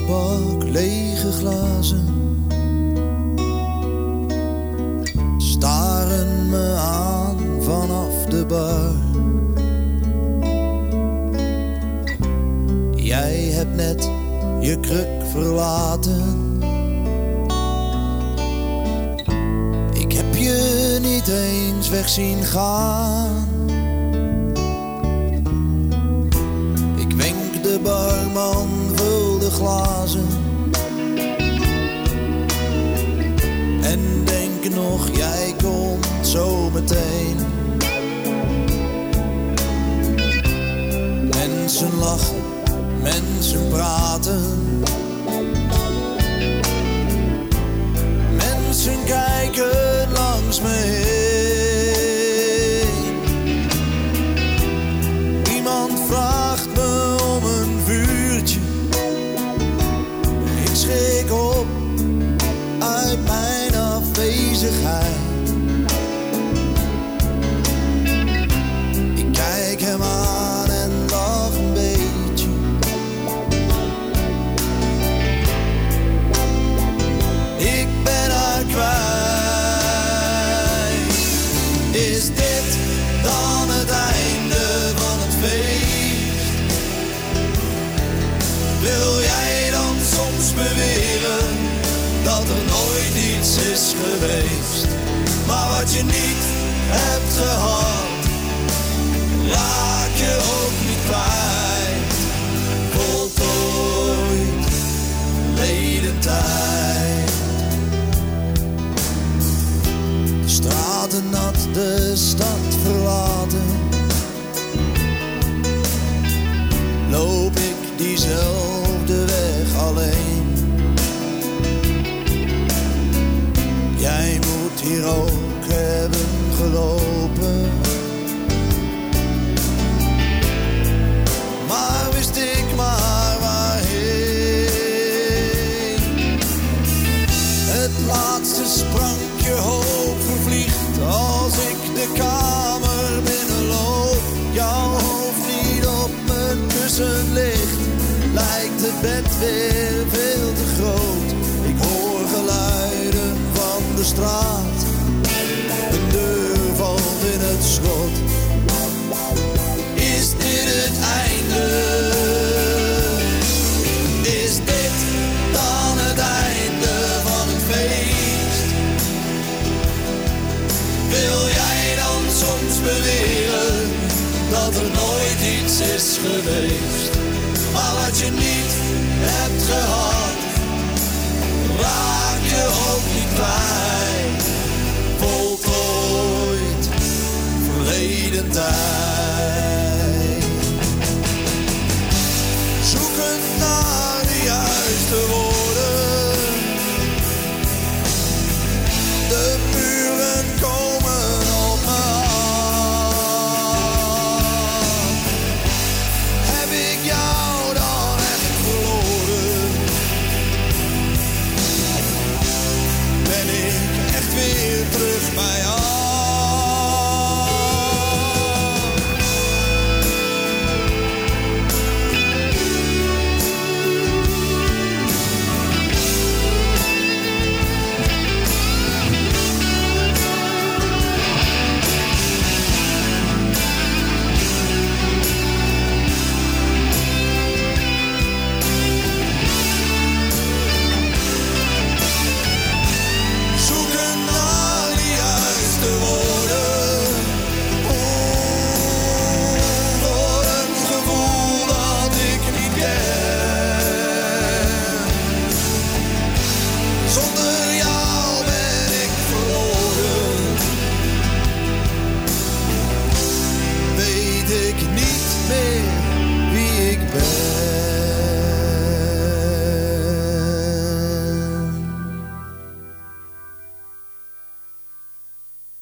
glasbak, lege glazen staren me aan vanaf de bar. Jij hebt net je kruk verlaten. Ik heb je niet eens weg zien gaan. Ik wenk de barman, vul de glazen en denk nog, jij komt zo meteen. Mensen lachen, mensen praten, mensen kijken langs me heen. Iemand vraagt me om een vuurtje. Ik schrik op uit mijn afwezigheid. Ik kijk hem aan en lach een beetje. Ik ben haar kwijt. Is dit dan het einde van het feest? Wil jij dan soms beweren dat er nooit iets is geweest? Maar wat je niet hebt gehad, raak je ook niet kwijt. Voltooid, verleden tijd. De straten nat, de stad verlaten. Loop ik diezelfde weg alleen. Jij moet hier ook hebben gelopen. Maar wist ik maar waarheen. Het laatste sprankje hoop vervliegt als ik de kamer binnenloop. Jouw hoofd niet op mijn kussen ligt, lijkt het bed weer veel te groot. Ik hoor geluiden van de straat, een deur valt in het slot. Is dit het einde? Is dit dan het einde van het feest? Wil jij dan soms beweren dat er nooit iets is geweest? Maar wat je niet hebt gehad, raak je ook niet kwijt. Voltooid, verleden tijd. Zoekend naar de juiste woorden,